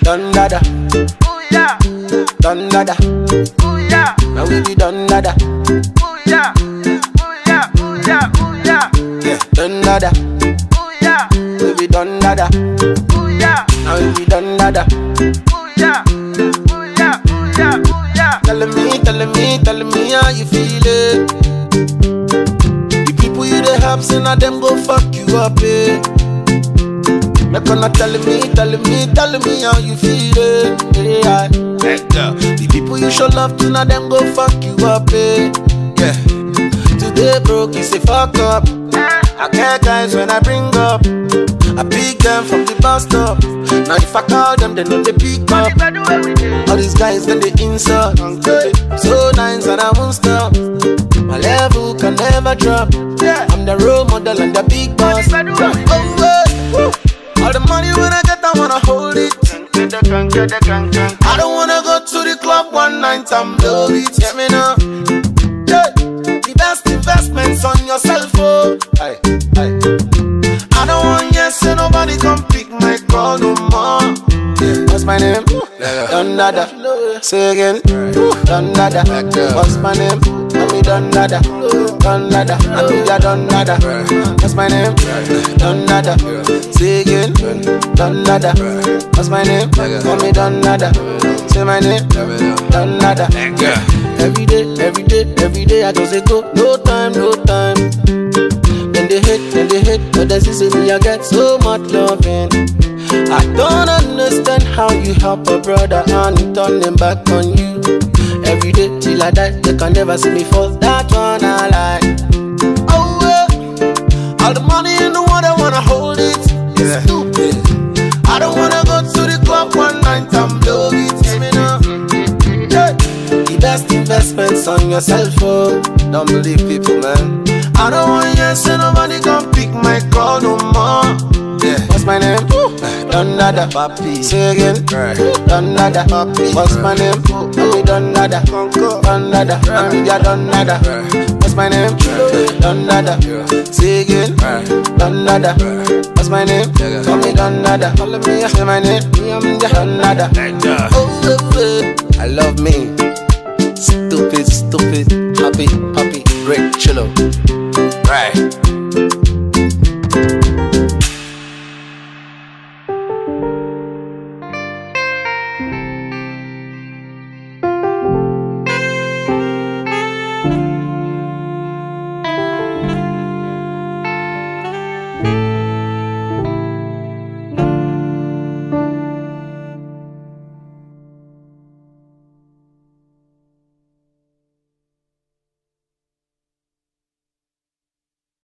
done dada. Ooh yeah. Done dada. Ooh yeah. Now we be done dada. Ooh yeah. Ooh yeah. Ooh yeah. Ooh yeah. Yeah, done dada. Ooh yeah. We be done dada. Ooh yeah. Now we be done dada. Ooh yeah. Ooh yeah. Ooh yeah. Ooh yeah. Telling me how you feeling. The people you dey help, say now them go fuck you up, eh. Make gonna telling me how you feeling, yeah. The people you show love to, now them go fuck you up, eh. Yeah. Today broke, you say fuck up. I care guys when I bring up. I pick them from the bus stop. Now if I call them, they know they pick up. All these guys then they insult. So nice and I won't stop. My level can never drop. I'm the role model and the big boss. All the money when I get, I wanna hold it. I don't wanna go to the club one night and blow it. Get me now. The best investments on yourself, oh. I don't want yes, so nobody come pick my call no more. What's my name? Done dada. Say again. Done dada. What's my name? Mommy done dada. Done dada. I think I done dada. What's my name? Done dada. Say again. Done dada. What's my name? Mommy done dada. Say my name. Done dada. Every day I just say go. No time. Then they hate, but they see me, I get so much loving. I don't understand how you help a brother and turn them back on you. Every day till I die, they can never see me fall. That one I like. Oh yeah, all the money in the world, I wanna hold it. It's stupid. I don't wanna go to the club one night and blow it. Give me now. Yeah. The best investments on yourself, oh. Don't believe people, man. I don't want yes, so nobody can pick my call no more. Yeah. What's my name? Done nada, papi. Say again. Done nada, papi. What's my name? Mommy done nada. Done nada, I'm done nada. What's my name? Done nada. Say again. Done nada. What's my name? Mommy done nada. Say my name. I'm done nada. I love me. Stupid, happy, great, chillo. Right.